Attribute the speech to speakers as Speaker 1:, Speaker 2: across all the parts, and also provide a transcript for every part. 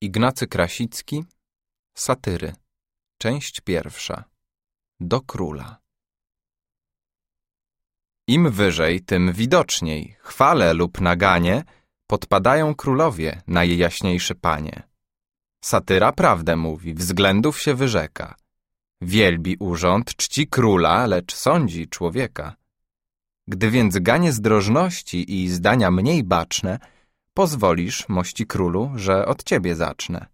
Speaker 1: Ignacy Krasicki, Satyry, część pierwsza. Do króla. Im wyżej, tym widoczniej, chwale lub naganie podpadają królowie, najjaśniejszy panie. Satyra prawdę mówi, względów się wyrzeka. Wielbi urząd, czci króla, lecz sądzi człowieka. Gdy więc ganie zdrożności i zdania mniej baczne, pozwolisz, mości królu, że od ciebie zacznę.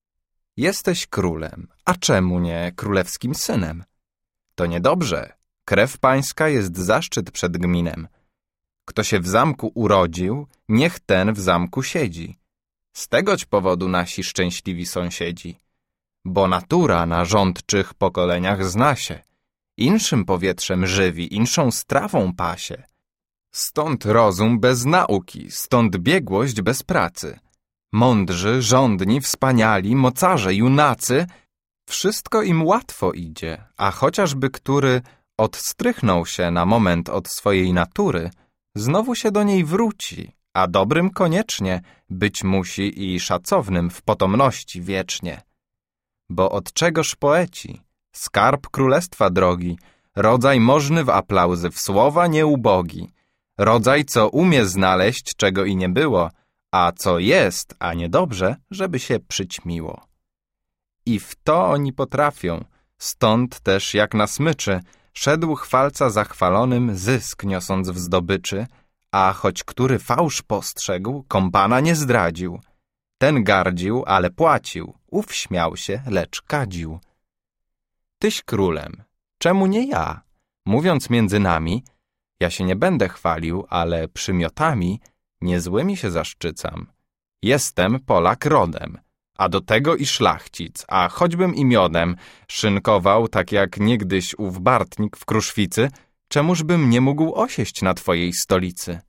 Speaker 1: Jesteś królem, a czemu nie królewskim synem? To niedobrze, krew pańska jest zaszczyt przed gminem. Kto się w zamku urodził, niech ten w zamku siedzi. Z tegoć powodu nasi szczęśliwi sąsiedzi. Bo natura na rządczych pokoleniach zna się. Inszym powietrzem żywi, inszą strawą pasie. Stąd rozum bez nauki, stąd biegłość bez pracy. Mądrzy, żądni, wspaniali, mocarze, junacy, wszystko im łatwo idzie, a chociażby który odstrychnął się na moment od swojej natury, znowu się do niej wróci, a dobrym koniecznie być musi i szacownym w potomności wiecznie. Bo od czegoż poeci, skarb królestwa drogi, rodzaj możny w aplauzy, w słowa nieubogi, rodzaj, co umie znaleźć, czego i nie było, a co jest, a niedobrze, żeby się przyćmiło. I w to oni potrafią, stąd też jak na smyczy szedł chwalca zachwalonym zysk niosąc w zdobyczy, a choć który fałsz postrzegł, kompana nie zdradził. Ten gardził, ale płacił, ów śmiał się, lecz kadził. Tyś królem, czemu nie ja? Mówiąc między nami, ja się nie będę chwalił, ale przymiotami niezłymi się zaszczycam. Jestem Polak rodem, a do tego i szlachcic, a choćbym i miodem szynkował, tak jak niegdyś ów Bartnik w Kruszwicy, czemuż bym nie mógł osieść na twojej stolicy?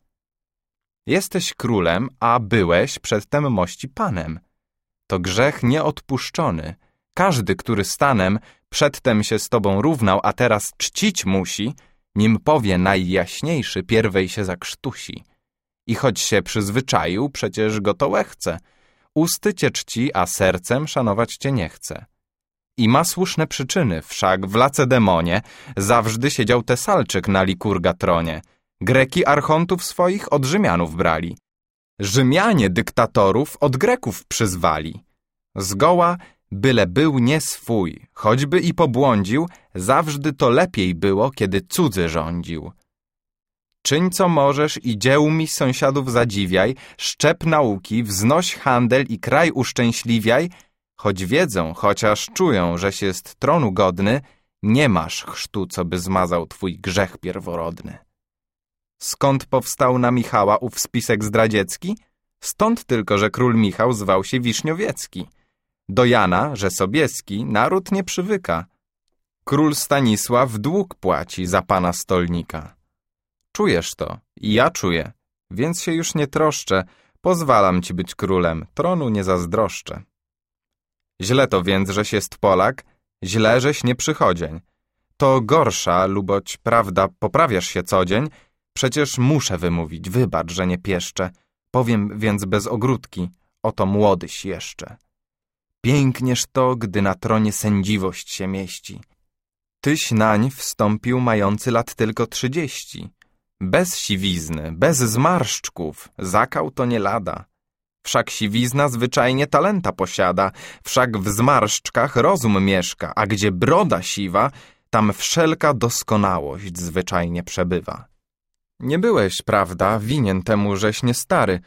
Speaker 1: Jesteś królem, a byłeś przedtem mości panem. To grzech nieodpuszczony. Każdy, który stanem przedtem się z tobą równał, a teraz czcić musi, nim powie najjaśniejszy, pierwej się zakrztusi. I choć się przyzwyczaił, przecież go to łechce. Usty cię czci, a sercem szanować cię nie chce. I ma słuszne przyczyny, wszak w Lacedemonie zawsze siedział Tesalczyk na Likurga tronie. Greki archontów swoich od Rzymianów brali. Rzymianie dyktatorów od Greków przyzwali. Zgoła, byle był nie swój, choćby i pobłądził, zawsze to lepiej było, kiedy cudzy rządził. Czyń co możesz i dzieł mi sąsiadów zadziwiaj, szczep nauki, wznoś handel i kraj uszczęśliwiaj, choć wiedzą, chociaż czują, żeś jest tronu godny, nie masz chrztu, co by zmazał twój grzech pierworodny. Skąd powstał na Michała ów spisek zdradziecki? Stąd tylko, że król Michał zwał się Wiśniowiecki. Do Jana, że Sobieski, naród nie przywyka. Król Stanisław dług płaci za pana stolnika. Czujesz to i ja czuję, więc się już nie troszczę, pozwalam ci być królem, tronu nie zazdroszczę. Źle to więc, żeś jest Polak, źle, żeś nie przychodzień. To gorsza, luboć, prawda, poprawiasz się codzień, przecież muszę wymówić, wybacz, że nie pieszczę, powiem więc bez ogródki, oto młodyś jeszcze. Pięknież to, gdy na tronie sędziwość się mieści. Tyś nań wstąpił mający lat tylko 30. Bez siwizny, bez zmarszczków, zakał to nie lada. Wszak siwizna zwyczajnie talenta posiada, wszak w zmarszczkach rozum mieszka, a gdzie broda siwa, tam wszelka doskonałość zwyczajnie przebywa. Nie byłeś, prawda, winien temu, żeś nie stary.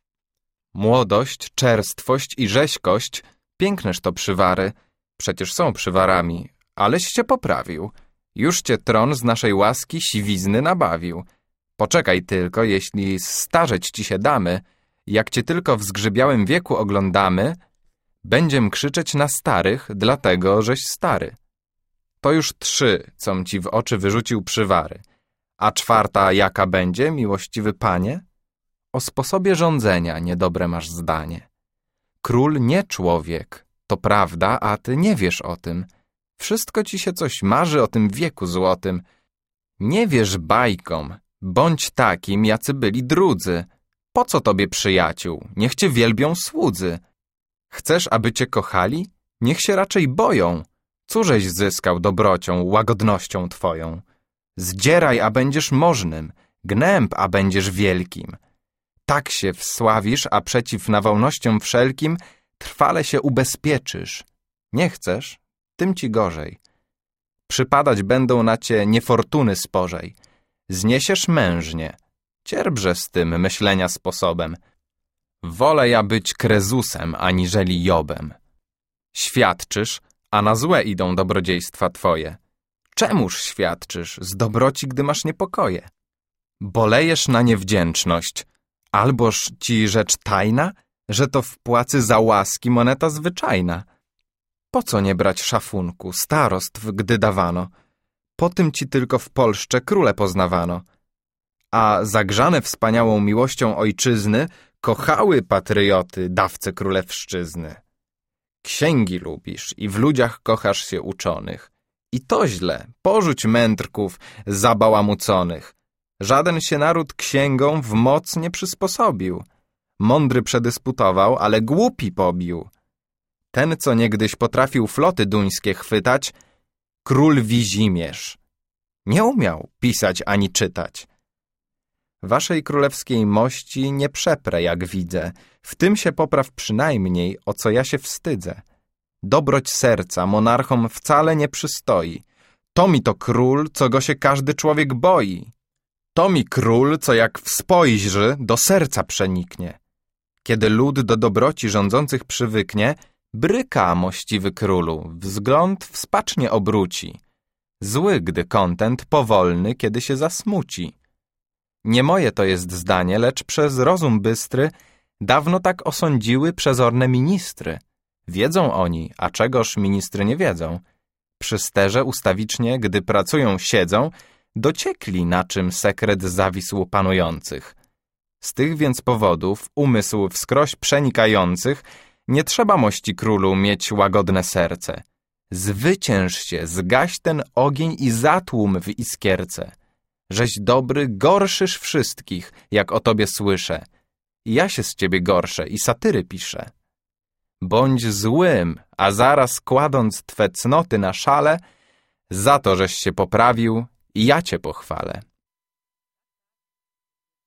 Speaker 1: Młodość, czerstwość i rzeźkość, piękneż to przywary, przecież są przywarami, aleś cię poprawił. Już cię tron z naszej łaski siwizny nabawił. Poczekaj tylko, jeśli starzeć ci się damy, jak cię tylko w zgrzybiałym wieku oglądamy, będziem krzyczeć na starych, dlatego, żeś stary. To już 3, com ci w oczy wyrzucił przywary. A 4 jaka będzie, miłościwy panie? O sposobie rządzenia niedobre masz zdanie. Król nie człowiek, to prawda, a ty nie wiesz o tym. Wszystko ci się coś marzy o tym wieku złotym. Nie wierz bajkom, bądź takim, jacy byli drudzy. Po co tobie przyjaciół? Niech cię wielbią słudzy. Chcesz, aby cię kochali? Niech się raczej boją. Cóżeś zyskał dobrocią, łagodnością twoją? Zdzieraj, a będziesz możnym, gnęb, a będziesz wielkim. Tak się wsławisz, a przeciw nawałnościom wszelkim trwale się ubezpieczysz. Nie chcesz? Tym ci gorzej. Przypadać będą na cię niefortuny spożej. Zniesiesz mężnie. Cierpże z tym myślenia sposobem. Wolę ja być Krezusem, aniżeli Jobem. Świadczysz, a na złe idą dobrodziejstwa twoje. Czemuż świadczysz z dobroci, gdy masz niepokoje? Bolejesz na niewdzięczność. Alboż ci rzecz tajna, że to w płacy za łaski moneta zwyczajna. Po co nie brać szafunku, starostw, gdy dawano? Po tym ci tylko w Polszcze króle poznawano. A zagrzane wspaniałą miłością ojczyzny kochały patrioty dawcę królewszczyzny. Księgi lubisz i w ludziach kochasz się uczonych. I to źle, porzuć mędrków zabałamuconych. Żaden się naród księgom w moc nie przysposobił. Mądry przedysputował, ale głupi pobił. Ten, co niegdyś potrafił floty duńskie chwytać, król Wizimierz. Nie umiał pisać ani czytać. Waszej królewskiej mości nie przeprę, jak widzę. W tym się popraw przynajmniej, o co ja się wstydzę. Dobroć serca monarchom wcale nie przystoi. To mi to król, co go się każdy człowiek boi. To mi król, co jak spojrzy, do serca przeniknie. Kiedy lud do dobroci rządzących przywyknie, bryka, mościwy królu, wzgląd wspacznie obróci. Zły, gdy kontent, powolny, kiedy się zasmuci. Nie moje to jest zdanie, lecz przez rozum bystry dawno tak osądziły przezorne ministry. Wiedzą oni, a czegoż ministry nie wiedzą. Przy sterze ustawicznie, gdy pracują, siedzą, dociekli, na czym sekret zawisł panujących. Z tych więc powodów, umysł wskroś przenikających, nie trzeba mości królu mieć łagodne serce. Zwycięż się, zgaś ten ogień i zatłum w iskierce. Żeś dobry, gorszysz wszystkich, jak o tobie słyszę. Ja się z ciebie gorszę i satyry piszę. Bądź złym, a zaraz kładąc twe cnoty na szale, za to, żeś się poprawił, ja cię pochwalę.